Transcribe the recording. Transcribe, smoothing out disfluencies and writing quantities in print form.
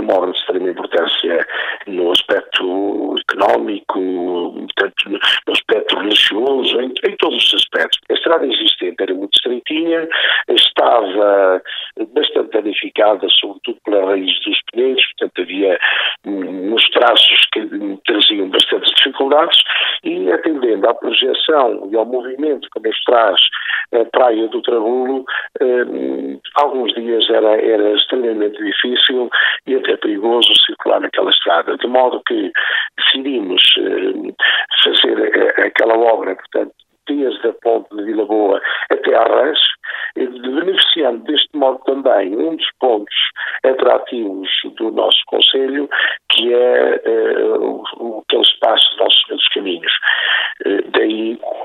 maior de extrema importância no aspecto económico, tanto no aspecto religioso, em todos os aspectos. A estrada existente era muito estreitinha, estava bastante danificada, sobretudo pela raiz dos pneus, portanto havia uns traços que traziam bastantes dificuldades, e atendendo à projeção e ao movimento que nos traz a praia do Trabulo, alguns dias era extremamente difícil e até perigoso circular naquela estrada, de modo que decidimos fazer aquela obra, portanto, desde a ponte de Vila Boa até Arras, beneficiando deste modo também um dos pontos atrativos do nosso concelho, que é aquele espaço de Nosso Senhor dos Caminhos. Daí